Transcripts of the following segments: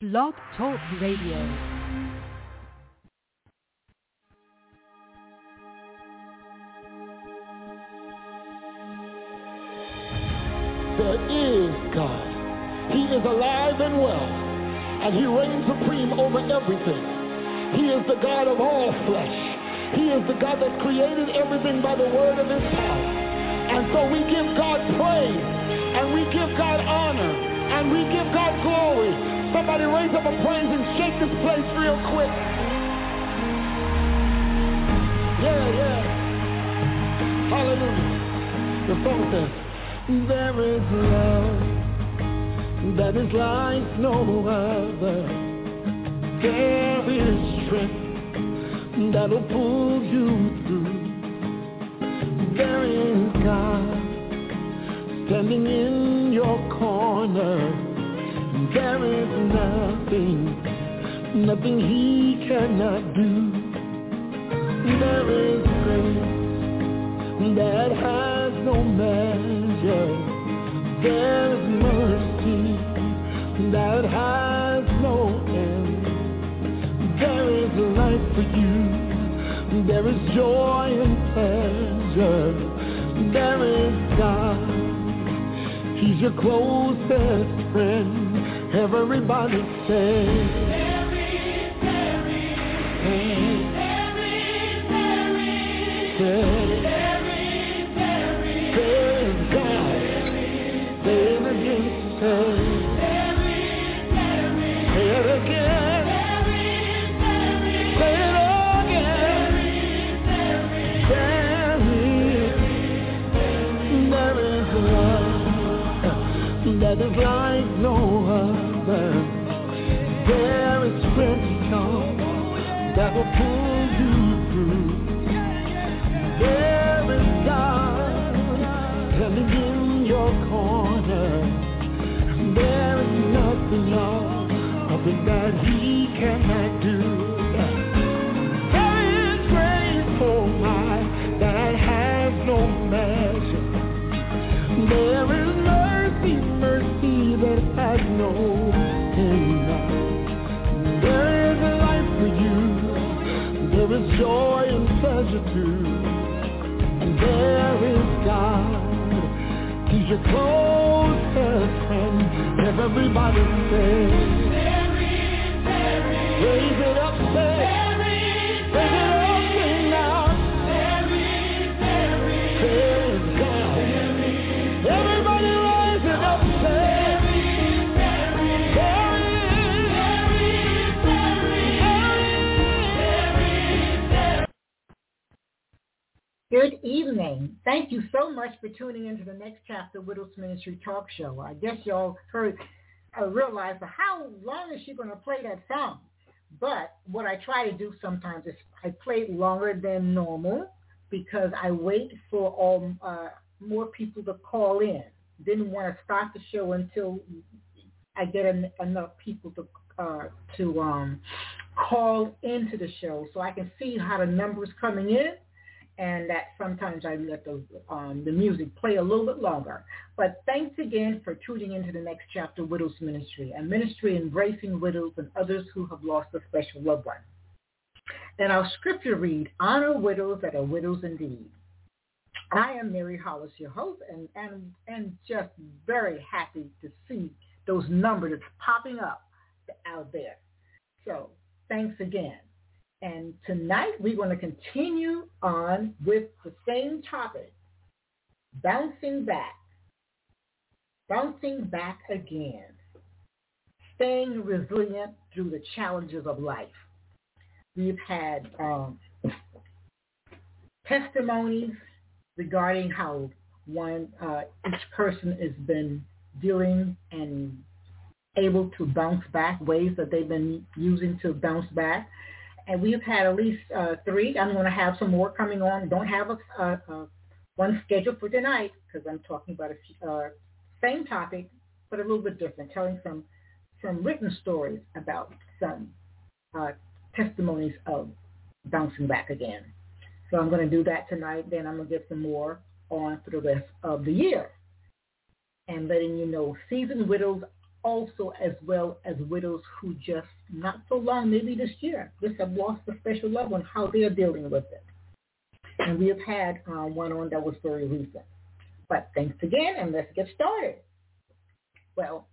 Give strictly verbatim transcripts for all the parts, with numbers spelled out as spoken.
Blog Talk Radio. There is God. He is alive and well, and he reigns supreme over everything. He is the God of all flesh. He is the God that created everything by the word of his power. And so we give God praise, and we give God honor, and we give God glory. Somebody raise up a praise and shake this place real quick. Yeah, yeah. Hallelujah. The song says, there is love that is like no other. There is strength that'll pull you through. There is God standing in your corner. There is nothing, nothing he cannot do. There is grace that has no measure. There is mercy that has no end. There is life for you. There is joy and pleasure. There is God. He's your closest friend. Everybody say, there is, there is, there is, there is, there is, there is, there is, there is God. Say it again, say, there is, there is, say it again, there is, there is, say it again, there is, there is, there is, there is love that is like no other. There is strength that will pull you through. There is God standing in your corner. There is nothing, no, nothing that he cannot do. There is grace, oh my, that has no measure. There is mercy, mercy that has no end. There is a life for you. There is joy and pleasure too. And there is God. He's your closest friend. Everybody say, there is, there is. Raise it up, say, there is, there is. Raise it up, sing now. There is, there is. There is God. There is, everybody raise it up, say, there is, there is. There is, there is, there is. There is, there is. Good evening. Thank you so much for tuning into the Next Chapter Widows Ministry Talk Show. I guess y'all heard, uh, realized how long is she going to play that song? But what I try to do sometimes is I play it longer than normal because I wait for all uh, more people to call in. Didn't want to start the show until I get en- enough people to uh, to um, call into the show so I can see how the numbers coming in. And that sometimes I let the um, the music play a little bit longer. But thanks again for tuning into the Next Chapter Widows Ministry, a ministry embracing widows and others who have lost a special loved one. And our scripture read, honor widows that are widows indeed. I am Mary Hollis, your host, and, and, and just very happy to see those numbers that's popping up out there. So thanks again. And tonight we're going to continue on with the same topic, bouncing back, bouncing back again, staying resilient through the challenges of life. We've had um, testimonies regarding how one uh, each person has been dealing and able to bounce back, ways that they've been using to bounce back. And we've had at least uh, three. I'm going to have some more coming on. Don't have a, uh, uh, one scheduled for tonight because I'm talking about a few, uh, same topic, but a little bit different, telling some some written stories about some uh, testimonies of bouncing back again. So I'm going to do that tonight. Then I'm going to get some more on for the rest of the year. And letting you know, seasoned widows also as well as widows who just not so long, maybe this year, just have lost a special loved one, how they are dealing with it. And we have had uh, one on that was very recent. But thanks again, and let's get started. Well,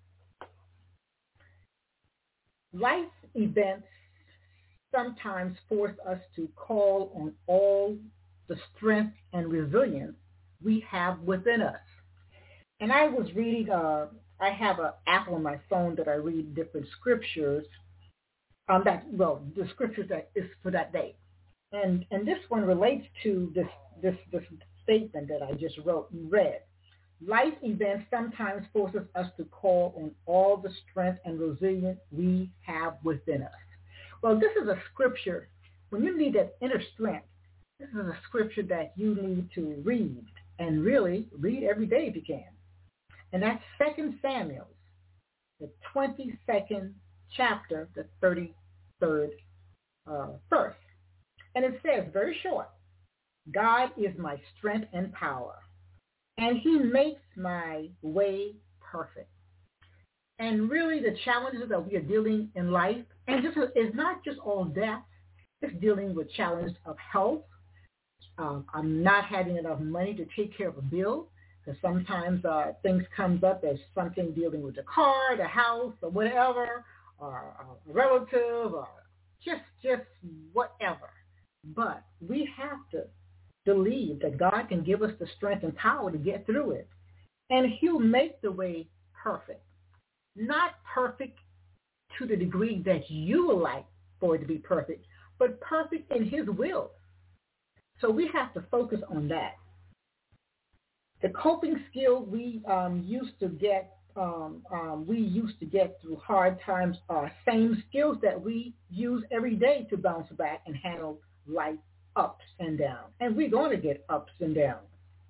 life events sometimes force us to call on all the strength and resilience we have within us. And I was reading, uh, I have an app on my phone that I read different scriptures, um, that, well, the scriptures that is for that day. And and this one relates to this, this, this statement that I just wrote and read. Life events sometimes forces us to call on all the strength and resilience we have within us. Well, this is a scripture. When you need that inner strength, this is a scripture that you need to read, and really read every day if you can. And that's Second Samuel, the twenty-second chapter, the thirty-third uh, verse. And it says, very short, God is my strength and power, and he makes my way perfect. And really the challenges that we are dealing in life, and just it's not just all death, it's dealing with challenges of health. Um, I'm not having enough money to take care of a bill, because sometimes uh, things comes up as something dealing with the car, the house, or whatever, or a relative, or just just whatever. But we have to believe that God can give us the strength and power to get through it. And he'll make the way perfect. Not perfect to the degree that you would like for it to be perfect, but perfect in his will. So we have to focus on that. The coping skill we um, used to get, um, um, we used to get through hard times are same skills that we use every day to bounce back and handle life ups and downs. And we're going to get ups and downs.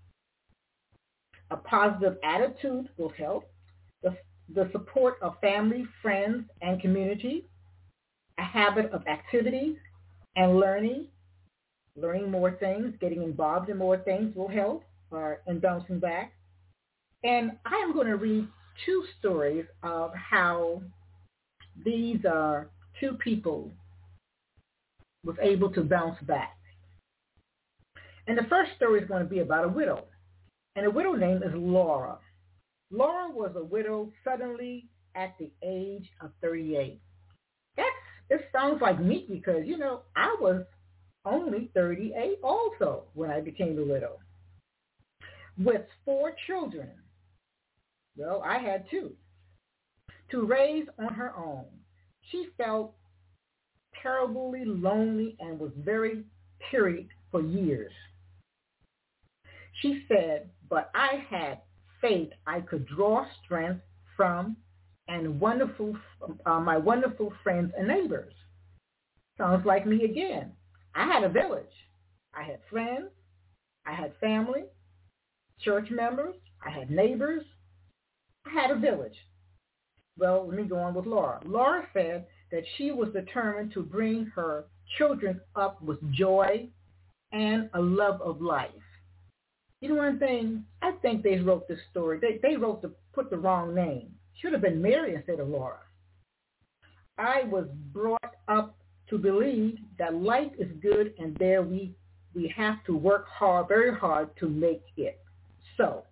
A positive attitude will help. The, the support of family, friends, and community. A habit of activity and learning. Learning more things, getting involved in more things will help uh, in bouncing back. And I am going to read two stories of how these are two people was able to bounce back. And the first story is going to be about a widow. And the widow name is Laura. Laura was a widow suddenly at the age of thirty-eight. That's, it sounds like me because, you know, I was only thirty-eight also when I became a widow. With four children. Well, I had two. To raise on her own. She felt terribly lonely and was very teary for years. She said, but I had faith I could draw strength from and wonderful, uh, my wonderful friends and neighbors. Sounds like me again. I had a village. I had friends. I had family, church members. I had neighbors. I had a village. Well, let me go on with Laura. Laura said that she was determined to bring her children up with joy and a love of life. You know one thing? I think they wrote this story. They, they wrote the put the wrong name. Should have been Mary instead of Laura. I was brought up to believe that life is good and there we we have to work hard, very hard to make it so.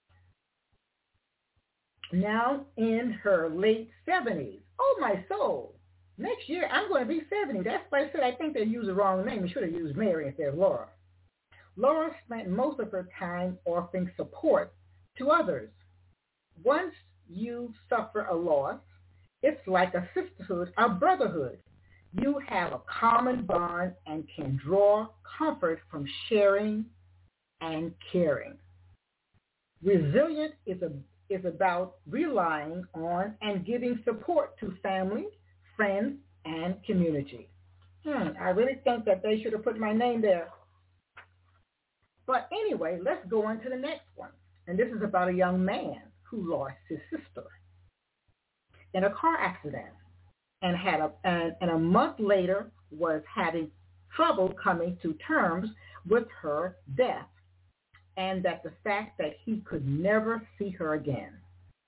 Now in her late seventies. Oh, my soul. Next year, I'm going to be seventy. That's why I said I think they used the wrong name. They should have used Mary instead of Laura. Laura spent most of her time offering support to others. Once you suffer a loss, it's like a sisterhood, a brotherhood. You have a common bond and can draw comfort from sharing and caring. Resilient is, a, is about relying on and giving support to family, friends, and community. Hmm, I really think that they should have put my name there. But anyway, let's go on to the next one. And this is about a young man who lost his sister in a car accident and had a and, and a month later was having trouble coming to terms with her death and that the fact that he could never see her again.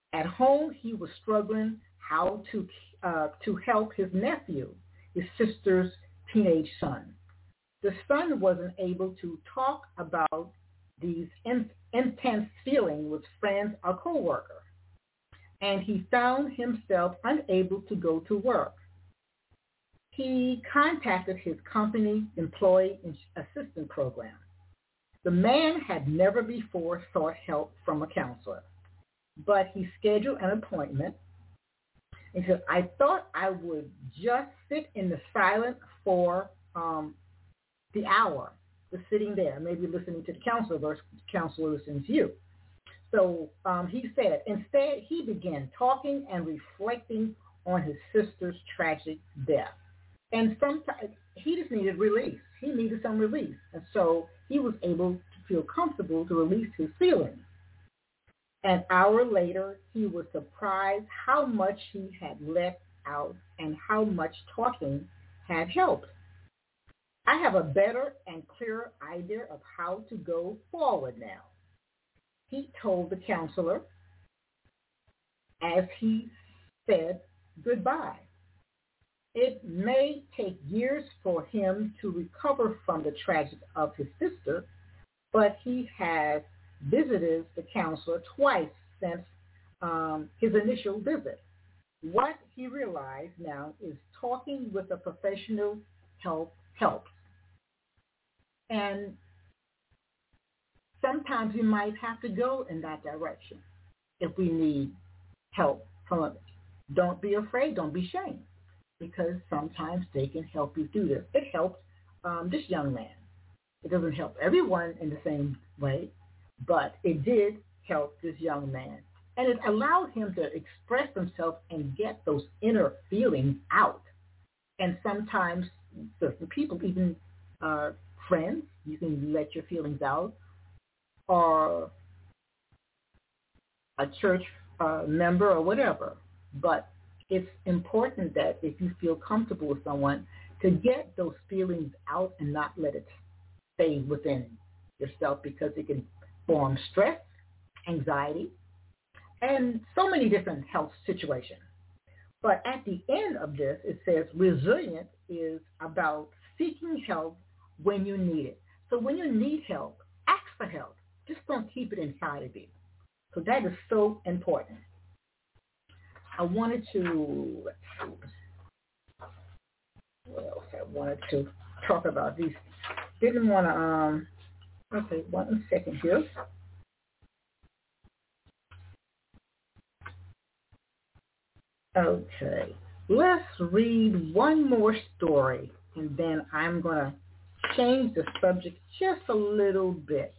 At home, he was struggling how to uh, to help his nephew, his sister's teenage son. The son wasn't able to talk about these in, intense feelings with friends or coworkers, and he found himself unable to go to work. He contacted his company employee assistance program. The man had never before sought help from a counselor, but he scheduled an appointment and said, I thought I would just sit in the silence for um, the hour, just sitting there, maybe listening to the counselor versus the counselor listening to you. So um, he said, instead, he began talking and reflecting on his sister's tragic death. And sometimes he just needed release. He needed some release. And so he was able to feel comfortable to release his feelings. An hour later, he was surprised how much he had let out and how much talking had helped. I have a better and clearer idea of how to go forward now, he told the counselor as he said goodbye. It may take years for him to recover from the tragedy of his sister, but he has visited the counselor twice since um, his initial visit. What he realized now is talking with a professional help helps. And sometimes we might have to go in that direction if we need help from others. Don't be afraid. Don't be ashamed, because sometimes they can help you do this. It helped um, this young man. It doesn't help everyone in the same way, but it did help this young man. And it allowed him to express himself and get those inner feelings out. And sometimes certain people, even uh, friends, you can let your feelings out, or a church uh, member or whatever. But it's important that if you feel comfortable with someone, to get those feelings out and not let it stay within yourself, because it can form stress, anxiety, and so many different health situations. But at the end of this, it says resilience is about seeking help when you need it. So when you need help, ask for help. Just don't keep it inside of you. So that is so important. I wanted to, let's see, what else I wanted to talk about. These didn't want to, um, okay, one second here. Okay, let's read one more story, and then I'm going to change the subject just a little bit.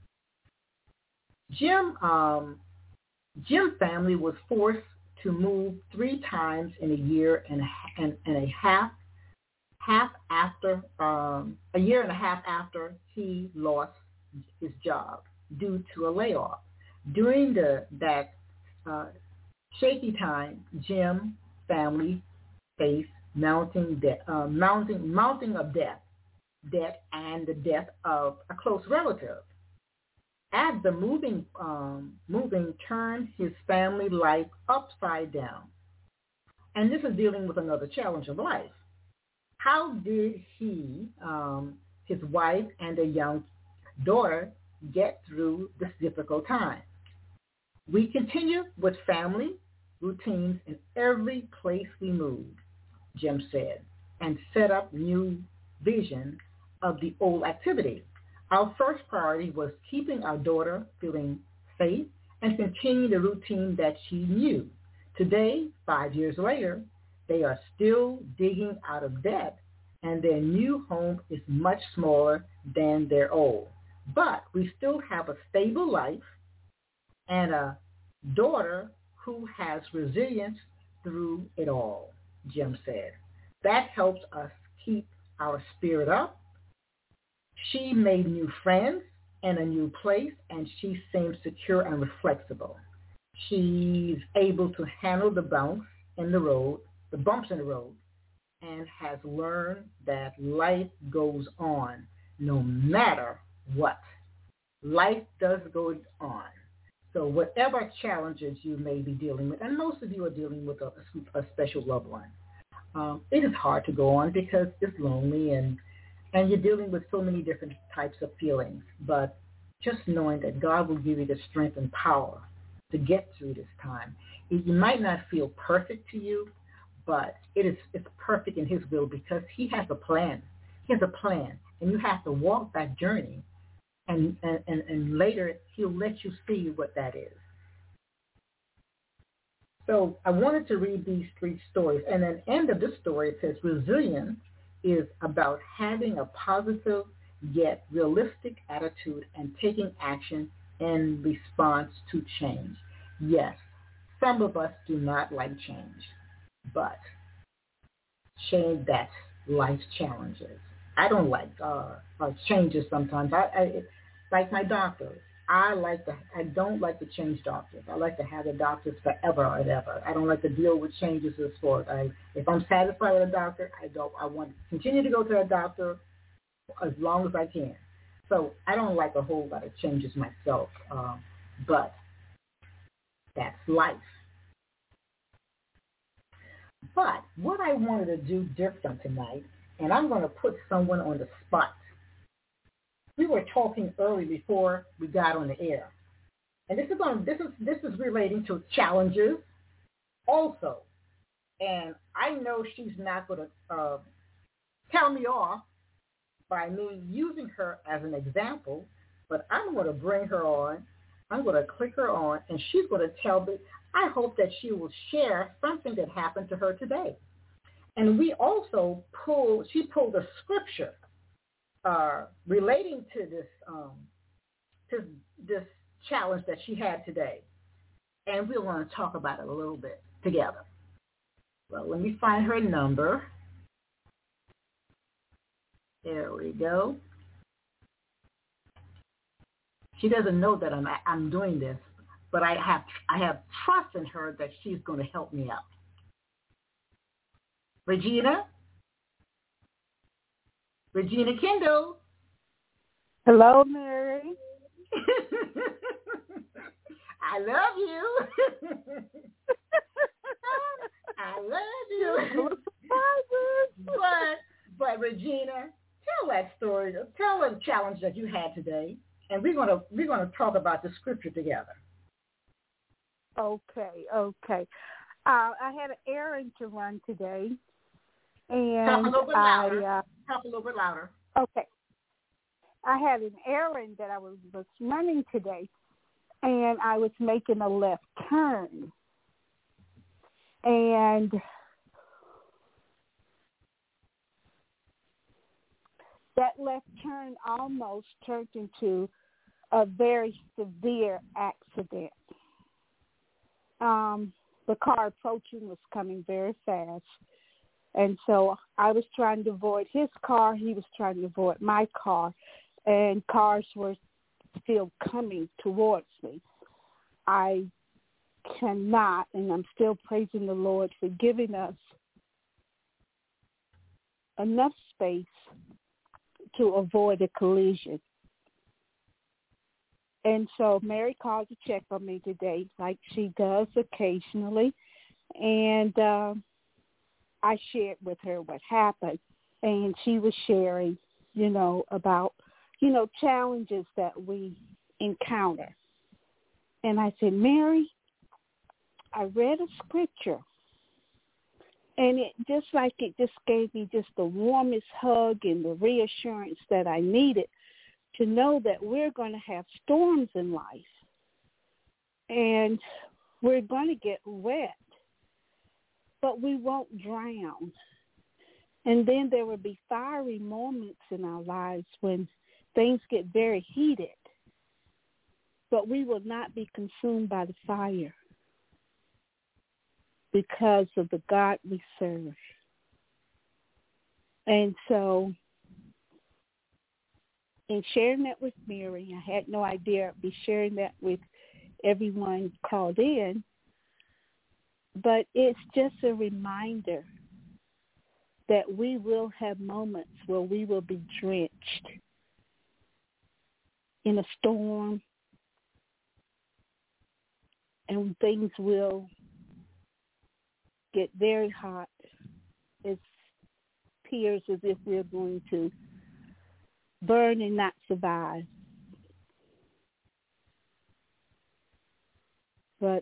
Jim, um, Jim family was forced to move three times in a year and a, and, and a half, half after um, a year and a half after he lost his job due to a layoff. During the that uh, shaky time, Jim family faced mounting debt, uh, mounting mounting of debt, debt, and the death of a close relative. As the moving um, moving turned his family life upside down, and this is dealing with another challenge of life. How did he, um, his wife, and a young daughter get through this difficult time? We continue with family routines in every place we moved, Jim said, and set up new vision of the old activity. Our first priority was keeping our daughter feeling safe and continuing the routine that she knew. Today, five years later, they are still digging out of debt, and their new home is much smaller than their old. But we still have a stable life and a daughter who has resilience through it all, Jim said. That helps us keep our spirit up. She made new friends and a new place, and she seems secure and flexible. She's able to handle the bumps in the road, the bumps in the road, and has learned that life goes on no matter what. Life does go on. So whatever challenges you may be dealing with, and most of you are dealing with a, a special loved one, um, it is hard to go on because it's lonely and, and you're dealing with so many different types of feelings. But just knowing that God will give you the strength and power to get through this time. It, it might not feel perfect to you, but it is it's perfect in his will because he has a plan. He has a plan, and you have to walk that journey, and, and, and, and later he'll let you see what that is. So I wanted to read these three stories, and at the end of this story it says resilience is about having a positive yet realistic attitude and taking action in response to change. Yes, some of us do not like change, but change, that's life's challenges. I don't like uh, uh, changes sometimes. I, I like my doctors. I like to. I don't like to change doctors. I like to have the doctors forever and ever. I don't like to deal with changes as sport. I, if I'm satisfied with a doctor, I don't. I want to continue to go to a doctor as long as I can. So I don't like a whole lot of changes myself, um, but that's life. But what I wanted to do different tonight, and I'm going to put someone on the spot. We were talking early before we got on the air, and this is on this is this is relating to challenges also. And I know she's not going to uh, tell me off by me using her as an example, but I'm going to bring her on. I'm going to click her on, and she's going to tell me. I hope that she will share something that happened to her today. And we also pulled, she pulled a scripture uh, relating to this, um, to this challenge that she had today. And we're going to talk about it a little bit together. Well, let me find her number. There we go. She doesn't know that I'm, I'm doing this. But I have I have trust in her that she's going to help me out. Regina? Regina Kendall. Hello, Mary. I love you. I love you. but, but Regina, tell that story. Tell the challenge that you had today, and we're gonna we're gonna talk about the scripture together. Okay, okay. Uh, I had an errand to run today, and Talk a little bit louder. I, uh, Talk a little bit louder. Okay. I had an errand that I was, was running today, and I was making a left turn, and that left turn almost turned into a very severe accident. Um, the car approaching was coming very fast. And so I was trying to avoid his car. He was trying to avoid my car. And cars were still coming towards me. I cannot, and I'm still praising the Lord for giving us enough space to avoid a collision. And so Mary called to check on me today, like she does occasionally. And uh, I shared with her what happened. And she was sharing, you know, about, you know, challenges that we encounter. And I said, Mary, I read a scripture. And it just like it just gave me just the warmest hug and the reassurance that I needed to know that we're going to have storms in life, and we're going to get wet, but we won't drown. And then there will be fiery moments in our lives when things get very heated, but we will not be consumed by the fire because of the God we serve. And so in sharing that with Mary, I had no idea I'd be sharing that with everyone called in, but it's just a reminder that we will have moments where we will be drenched in a storm, and things will get very hot. It appears as if we're going to burn and not survive. But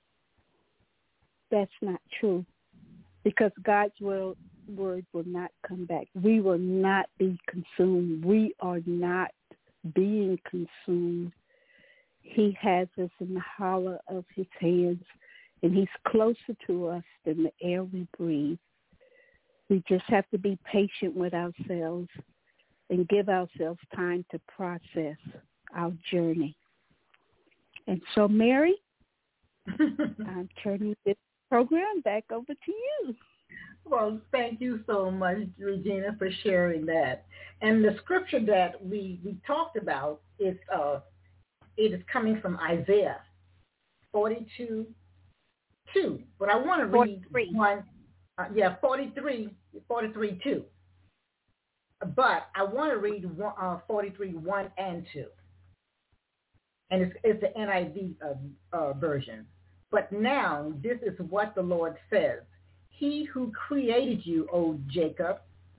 that's not true, because God's word, word will not come back. We will not be consumed. We are not being consumed. He has us in the hollow of his hands, and he's closer to us than the air we breathe. We just have to be patient with ourselves and give ourselves time to process our journey. And so, Mary, I'm turning this program back over to you. Well, thank you so much, Regina, for sharing that. And the scripture that we, we talked about is uh, it is coming from Isaiah forty-two two. But I want to read forty-three. one. Uh, yeah, forty-three, forty-three two. But I want to read one, uh, forty-three one and two. And it's, it's the N I V uh, uh, version. But now this is what the Lord says. He who created you, O Jacob,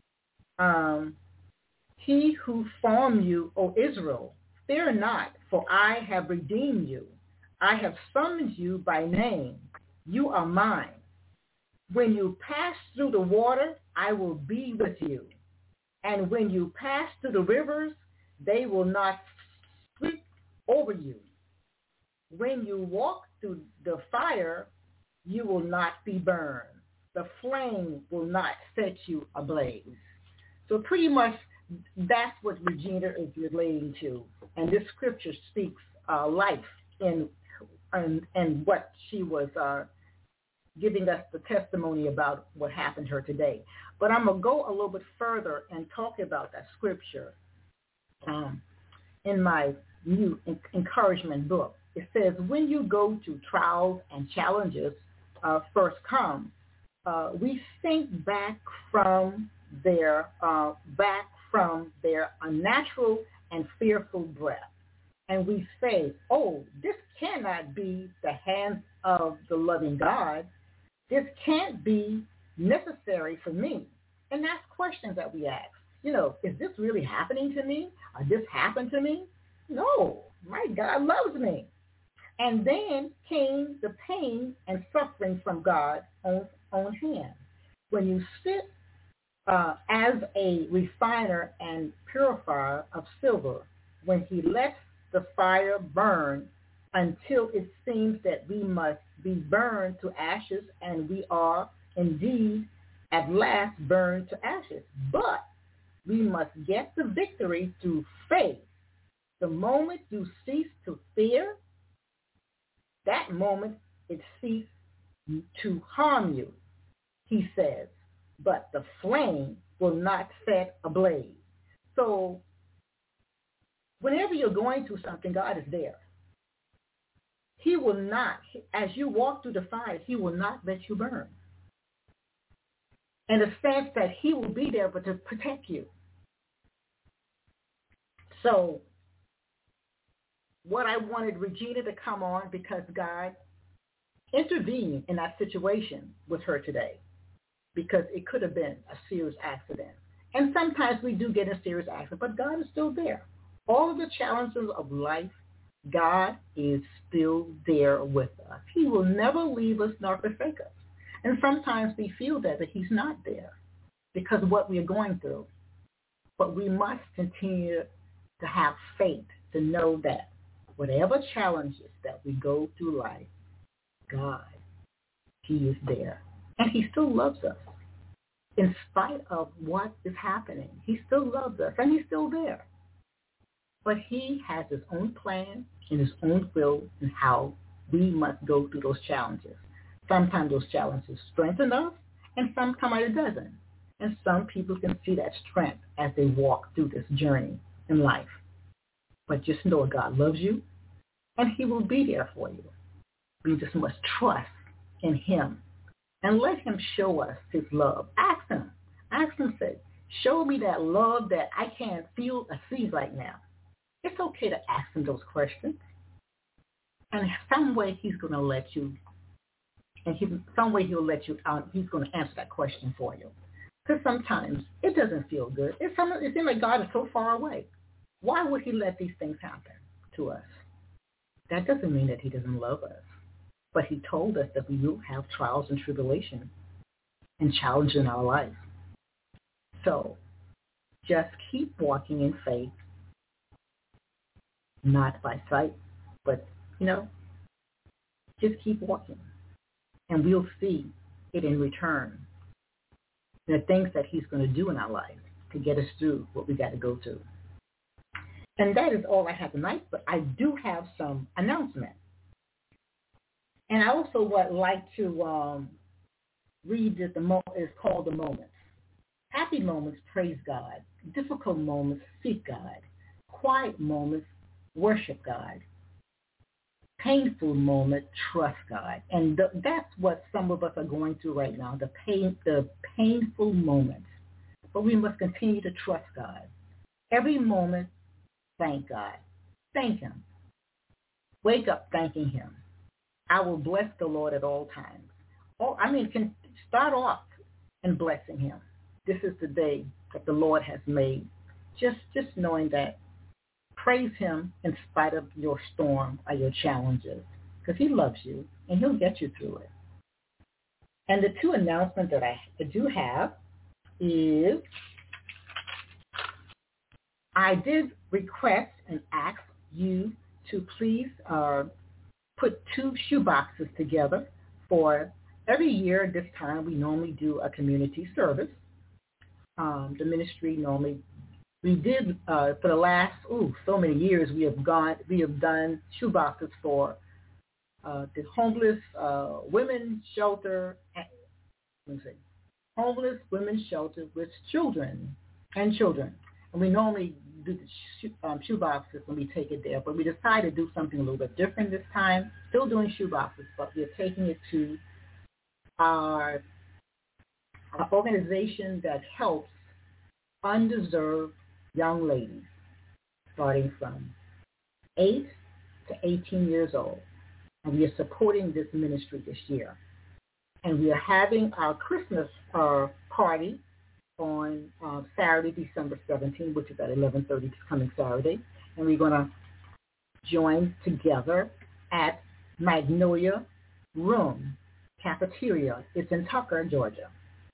um, he who formed you, O Israel, fear not, for I have redeemed you. I have summoned you by name. You are mine. When you pass through the water, I will be with you. And when you pass through the rivers, they will not sweep over you. When you walk through the fire, you will not be burned. The flame will not set you ablaze. So pretty much that's what Regina is relating to. And this scripture speaks uh, life in, in, in what she was uh, giving us the testimony about what happened to her today. But I'm going to go a little bit further and talk about that scripture um, in my new encouragement book. It says, when you go to trials and challenges uh, first come, uh, we think back from their uh, back from their unnatural and fearful breath, and we say, "Oh, this cannot be the hands of the loving God. This can't be necessary for me." And that's questions that we ask. You know, is this really happening to me? Or this happened to me? No, my God loves me. And then came the pain and suffering from God's own, own hand. When you sit uh, as a refiner and purifier of silver, when he lets the fire burn until it seems that we must be burned to ashes, and we are indeed at last burned to ashes. But we must get the victory through faith. The moment you cease to fear, that moment it ceased to harm you, he says, but the flame will not set ablaze. So whenever you're going through something, God is there. He will not, as you walk through the fire, he will not let you burn. In the sense that he will be there but to protect you. So what I wanted Regina to come on, because God intervened in that situation with her today, because it could have been a serious accident. And sometimes we do get a serious accident, but God is still there. All of the challenges of life, God is still there with us. He will never leave us nor forsake us. And sometimes we feel that, but he's not there because of what we are going through. But we must continue to have faith to know that whatever challenges that we go through life, God, he is there. And he still loves us. In spite of what is happening, he still loves us, and he's still there. But he has his own plan and his own will in how we must go through those challenges. Sometimes those challenges strengthen us, and sometimes it doesn't. And some people can see that strength as they walk through this journey in life. But just know God loves you, and he will be there for you. We just must trust in him and let him show us his love. Ask him. Ask him, say, show me that love that I can't feel or see right now. It's okay to ask him those questions. And some way he's going to let you, and he, some way he'll let you out. He's going to answer that question for you. Because sometimes it doesn't feel good. It's some, it seems like God is so far away. Why would he let these things happen to us? That doesn't mean that he doesn't love us. But he told us that we will have trials and tribulation and challenge in our life. So just keep walking in faith, not by sight, but, you know, just keep walking. And we'll see it in return. The things that he's going to do in our life to get us through what we got to go through. And that is all I have tonight, but I do have some announcements. And I also would like to um, read that the mo- is called The Moments. Happy moments, praise God. Difficult moments, seek God. Quiet moments, worship God. Painful moment, trust God. And th- that's what some of us are going through right now, the pain, the painful moments. But we must continue to trust God. Every moment, thank God. Thank him. Wake up thanking him. I will bless the Lord at all times. Oh, I mean, can start off and blessing him. This is the day that the Lord has made. Just, just knowing that. Praise him in spite of your storm or your challenges, because he loves you and he'll get you through it. And the two announcements that I do have is I did request and ask you to please uh, put two shoe boxes together for every year at this time. We normally do a community service. Um, the ministry normally We did, uh, for the last, ooh, so many years, we have gone, we have done shoe boxes for uh, the homeless uh, women's shelter, let me see, homeless women's shelter with children and children. And we normally do the shoe, um, shoe boxes when we take it there, but we decided to do something a little bit different this time, still doing shoe boxes, but we're taking it to our, our organization that helps undeserved young ladies starting from eight to eighteen years old. And we are supporting this ministry this year. And we are having our Christmas uh, party on uh, Saturday, December seventeenth, which is at eleven thirty this coming Saturday. And we're going to join together at Magnolia Room Cafeteria. It's in Tucker, Georgia.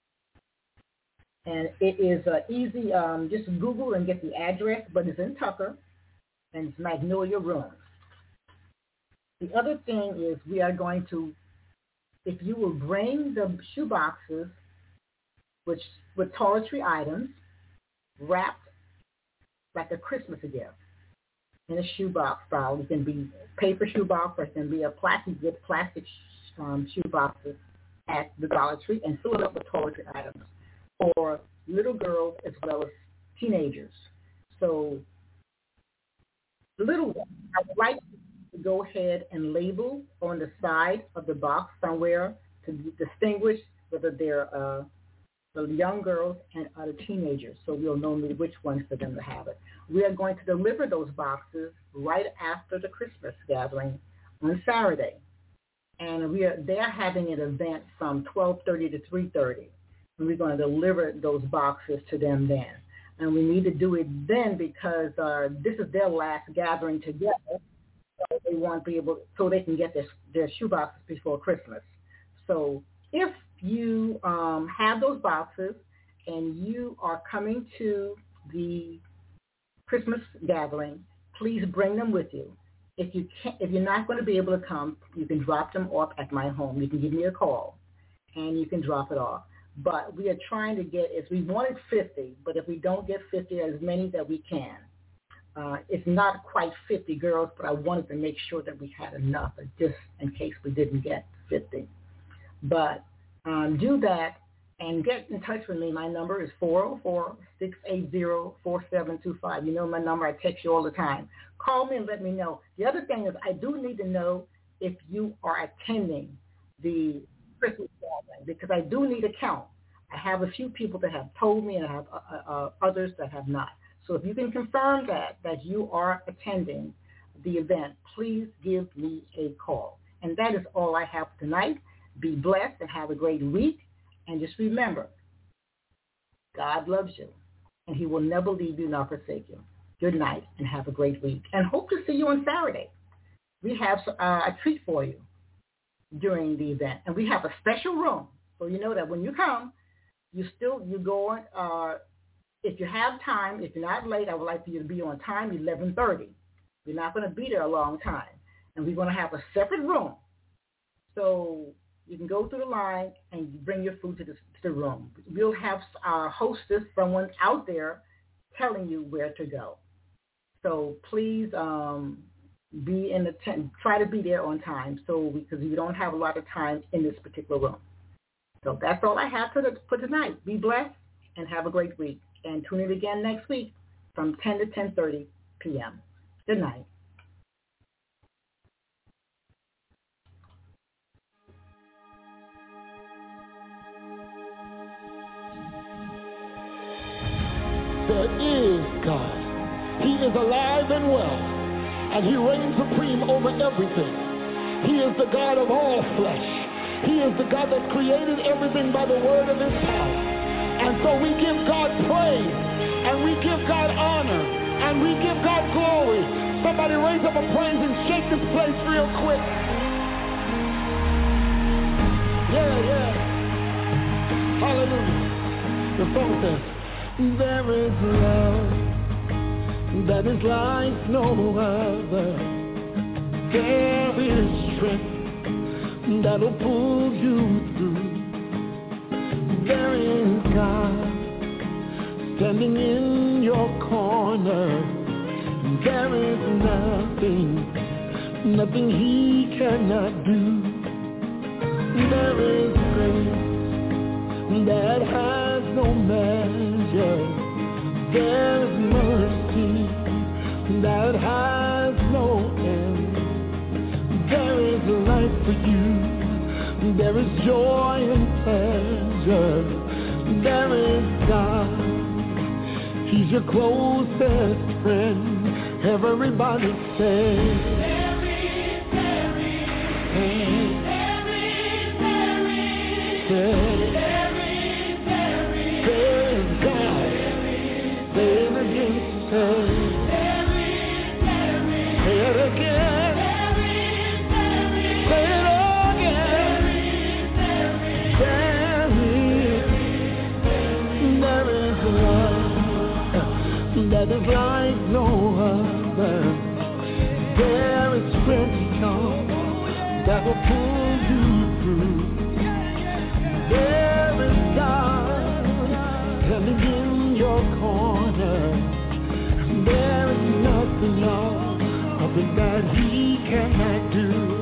And it is uh, easy, um, just Google and get the address, but it's in Tucker, and it's Magnolia Room. The other thing is we are going to, if you will bring the shoe boxes which, with toiletry items wrapped like a Christmas gift in a shoebox style. It can be paper shoebox or it can be a plastic, good plastic um, shoeboxes at the Dollar Tree, and fill it up with toiletry items for little girls as well as teenagers. So little ones, I would like to go ahead and label on the side of the box somewhere to distinguish whether they're uh, the young girls and other teenagers, so we'll know which ones for them to have it. We are going to deliver those boxes right after the Christmas gathering on Saturday. And we are they're having an event from twelve thirty to three thirty. And we're going to deliver those boxes to them then. And we need to do it then because uh, this is their last gathering together. So they want to be able, so they can get their, their shoe boxes before Christmas. So if you um, have those boxes and you are coming to the Christmas gathering, please bring them with you. If you can't, if you're not going to be able to come, you can drop them off at my home. You can give me a call, and you can drop it off. But we are trying to get, if we wanted fifty, but if we don't get fifty, as many that we can. Uh, it's not quite fifty girls, but I wanted to make sure that we had enough, just in case we didn't get fifty. But um, do that and get in touch with me. My number is four oh four, six eight zero, four seven two five. You know my number. I text you all the time. Call me and let me know. The other thing is I do need to know if you are attending the Christmas gathering, because I do need a count. I have a few people that have told me, and I have uh, uh, others that have not. So if you can confirm that, that you are attending the event, please give me a call. And that is all I have tonight. Be blessed and have a great week. And just remember, God loves you, and he will never leave you nor forsake you. Good night, and have a great week. And hope to see you on Saturday. We have uh, a treat for you during the event. And we have a special room. So you know that when you come, you still, you go on, uh, if you have time, if you're not late, I would like for you to be on time, eleven thirty. You're not going to be there a long time. And we're going to have a separate room. So you can go through the line and bring your food to the, to the room. We'll have our hostess, someone out there, telling you where to go. So please um, be in the tent. Try to be there on time, so because we don't have a lot of time in this particular room. So that's all I have for, the, for tonight. Be blessed and have a great week. And tune in again next week from ten to ten thirty p.m. Good night. There is God. He is alive and well, and he reigns supreme over everything. He is the God of all flesh. He is the God that created everything by the word of his power. And so we give God praise, and we give God honor, and we give God glory. Somebody raise up a praise and shake this place real quick. Yeah, yeah. Hallelujah. The song says, there is love that is like no other. There is strength that'll pull you through. There is God standing in your corner. There is nothing, nothing he cannot do. There is grace that has no measure. There is mercy that has no end. There is life for you. There is joy and pleasure. There is God. He's your closest friend. Everybody say, there is, there is, there is, there is, there is, there is, there is, there is God. Say it again, say, there is, there is, say it again, there is, there is, say it again, there is, there is, there is, there is love that is like no other. There is strength, y'all, that will pull you through. There is God standing in your corner. There is nothing, y'all, nothing that he cannot do.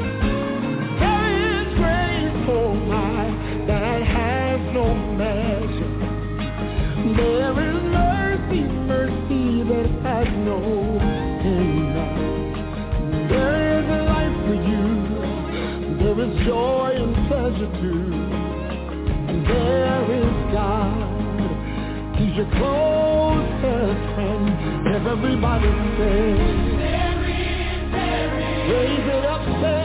There is grace, oh my, that has no measure. There is mercy, mercy that has no end. There is life for you. There is joy and pleasure too. And there is God. He's your closest friend. Everybody say, there is, there is. Raise it up, say.